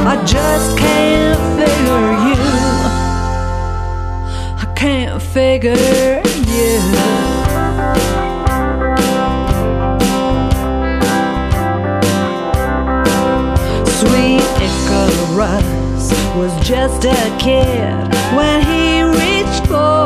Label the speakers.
Speaker 1: I just can't figure you. I can't figure you. Sweet Icarus was just a kid when he reached for